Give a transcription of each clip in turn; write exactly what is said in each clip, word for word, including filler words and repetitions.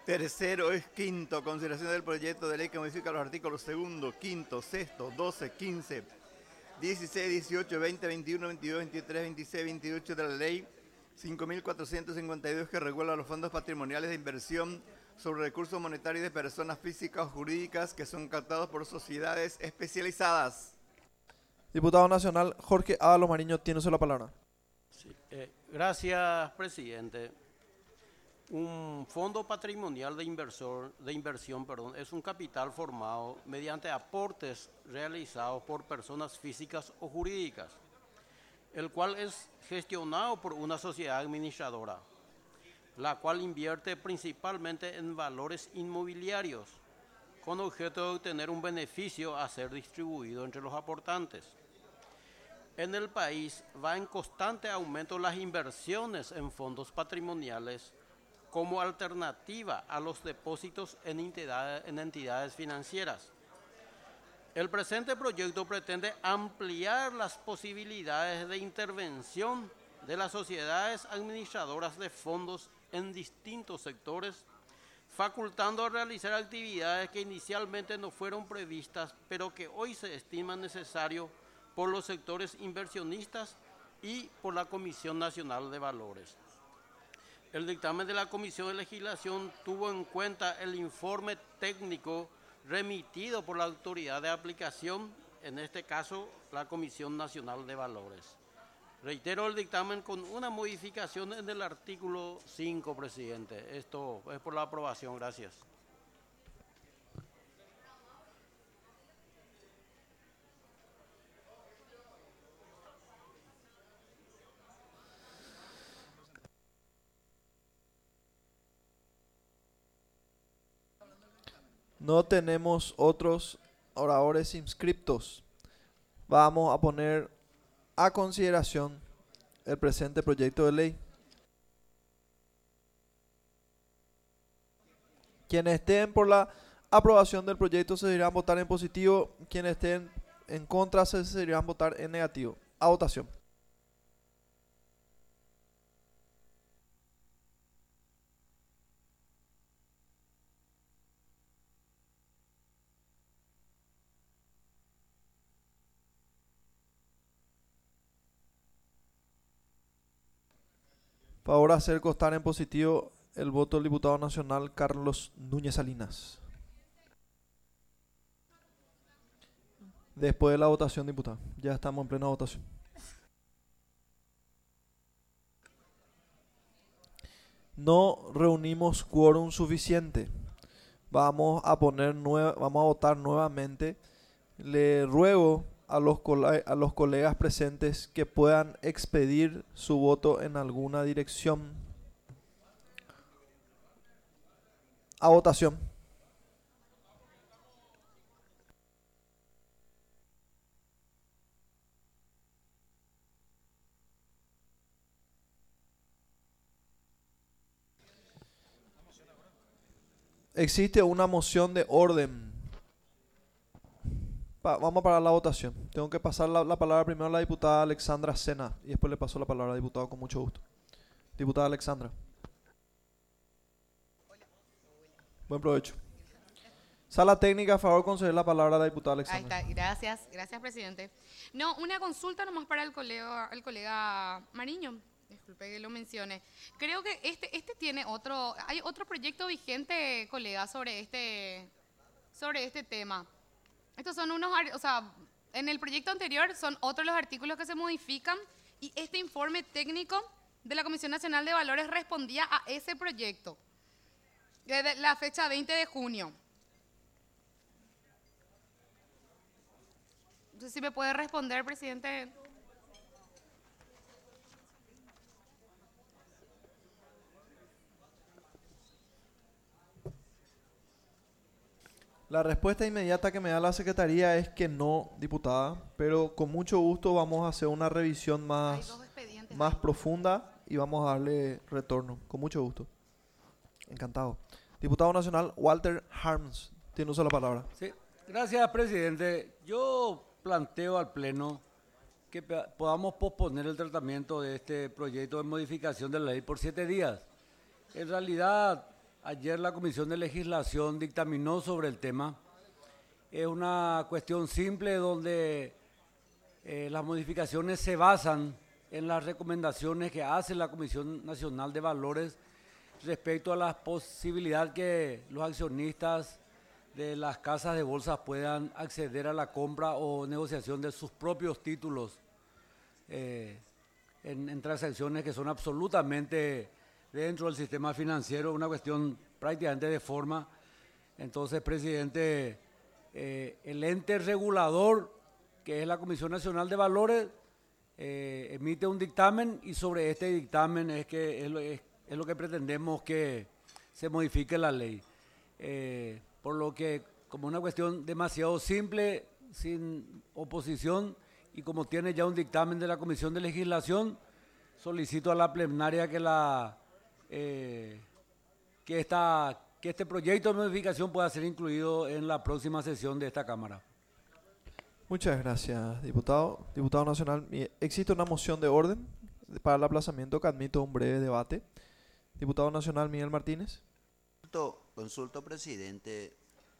Tercero es quinto, consideración del proyecto de ley que modifica los artículos segundo, quinto, sexto, doce, quince, dieciséis, dieciocho, veinte, veintiuno, veintidós, veintitrés, veintiséis, veintiocho de la ley cinco mil cuatrocientos cincuenta y dos que regula los fondos patrimoniales de inversión sobre recursos monetarios de personas físicas o jurídicas que son captados por sociedades especializadas. Diputado Nacional Jorge Ábalos Mariño, tiene usted la palabra. Sí, eh, gracias, presidente. Un fondo patrimonial de, inversor, de inversión perdón, es un capital formado mediante aportes realizados por personas físicas o jurídicas, el cual es gestionado por una sociedad administradora, la cual invierte principalmente en valores inmobiliarios, con objeto de obtener un beneficio a ser distribuido entre los aportantes. En el país va en constante aumento las inversiones en fondos patrimoniales como alternativa a los depósitos en entidades, en entidades financieras. El presente proyecto pretende ampliar las posibilidades de intervención de las sociedades administradoras de fondos en distintos sectores, facultando a realizar actividades que inicialmente no fueron previstas, pero que hoy se estiman necesarios por los sectores inversionistas y por la Comisión Nacional de Valores. El dictamen de la Comisión de Legislación tuvo en cuenta el informe técnico remitido por la autoridad de aplicación, en este caso la Comisión Nacional de Valores. Reitero el dictamen con una modificación en el artículo cinco, presidente. Esto es por la aprobación. Gracias. No tenemos otros oradores inscriptos. Vamos a poner a consideración el presente proyecto de ley. Quienes estén por la aprobación del proyecto se deberán votar en positivo. Quienes estén en contra se deberán votar en negativo. A votación. Favor hacer constar en positivo el voto del diputado nacional Carlos Núñez Salinas. Después de la votación, diputado. Ya estamos en plena votación. No reunimos quórum suficiente. Vamos a poner nueva, vamos a votar nuevamente. Le ruego a los, a los colegas presentes que puedan expedir su voto en alguna dirección. A votación. Existe una moción de orden. Pa, vamos a parar la votación. Tengo que pasar la, la palabra primero a la diputada Alexandra Sena y después le paso la palabra al diputado con mucho gusto. Diputada Alexandra. Buen provecho. Sala técnica, a favor, conceder la palabra a la diputada Alexandra. Ahí está, gracias, gracias, presidente. No, una consulta nomás para el colega, el colega Mariño. Disculpe que lo mencione. Creo que este, este tiene otro, hay otro proyecto vigente, colega, sobre este, sobre este tema. Estos son unos, o sea, en el proyecto anterior son otros los artículos que se modifican y este informe técnico de la Comisión Nacional de Valores respondía a ese proyecto, desde la fecha veinte de junio. No sé si me puede responder, presidente. La respuesta inmediata que me da la Secretaría es que no, diputada, pero con mucho gusto vamos a hacer una revisión más, más profunda y vamos a darle retorno. Con mucho gusto. Encantado. Diputado Nacional Walter Harms, tiene uso la palabra. Sí, gracias, presidente. Yo planteo al Pleno que podamos posponer el tratamiento de este proyecto de modificación de la ley por siete días. En realidad Ayer la Comisión de Legislación dictaminó sobre el tema. Es una cuestión simple donde eh, las modificaciones se basan en las recomendaciones que hace la Comisión Nacional de Valores respecto a la posibilidad que los accionistas de las casas de bolsas puedan acceder a la compra o negociación de sus propios títulos eh, en, en transacciones que son absolutamente dentro del sistema financiero, una cuestión prácticamente de forma. Entonces, presidente, eh, el ente regulador, que es la Comisión Nacional de Valores, eh, emite un dictamen y sobre este dictamen es, que es, lo, es, es lo que pretendemos que se modifique la ley. Eh, por lo que, como una cuestión demasiado simple, sin oposición, y como tiene ya un dictamen de la Comisión de Legislación, solicito a la plenaria que la eh, que, esta, que este proyecto de modificación pueda ser incluido en la próxima sesión de esta Cámara. Muchas gracias, diputado. Diputado nacional, existe una moción de orden para el aplazamiento que admito un breve debate. Diputado nacional Miguel Martínez. Consulto, consulto presidente.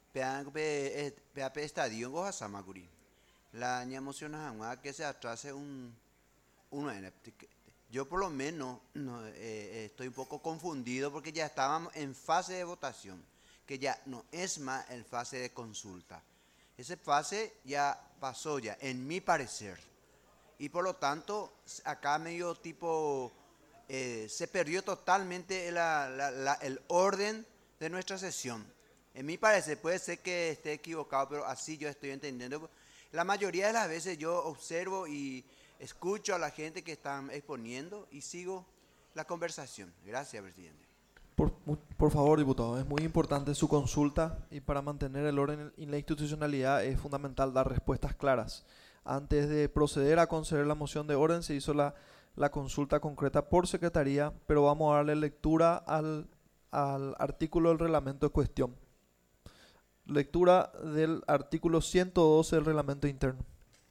P A P estadio en Gojasamacuri. La moción es que se atrase un, un yo por lo menos no, eh, estoy un poco confundido porque ya estábamos en fase de votación, que ya no es más en fase de consulta. Esa fase ya pasó ya, en mi parecer. Y por lo tanto, acá medio tipo, eh, se perdió totalmente la, la, la, el orden de nuestra sesión. En mi parecer, puede ser que esté equivocado, pero así yo estoy entendiendo. La mayoría de las veces yo observo y escucho a la gente que están exponiendo y sigo la conversación. Gracias, presidente. Por, por favor, diputado, es muy importante su consulta y para mantener el orden y la institucionalidad es fundamental dar respuestas claras. Antes de proceder a conceder la moción de orden se hizo la, la consulta concreta por secretaría, pero vamos a darle lectura al, al artículo del reglamento en cuestión. Lectura del artículo ciento doce del reglamento interno.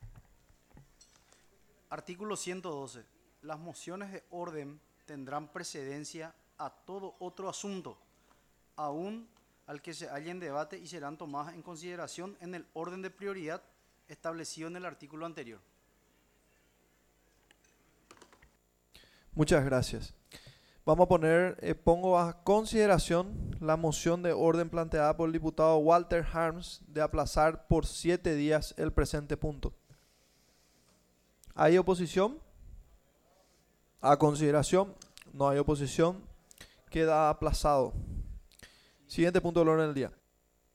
Artículo ciento doce. Las mociones de orden tendrán precedencia a todo otro asunto, aún al que se halle en debate, y serán tomadas en consideración en el orden de prioridad establecido en el artículo anterior. Muchas gracias. Vamos a poner, eh, pongo a consideración la moción de orden planteada por el diputado Walter Harms de aplazar por siete días el presente punto. ¿Hay oposición? A consideración, no hay oposición. Queda aplazado. Siguiente punto del orden del día.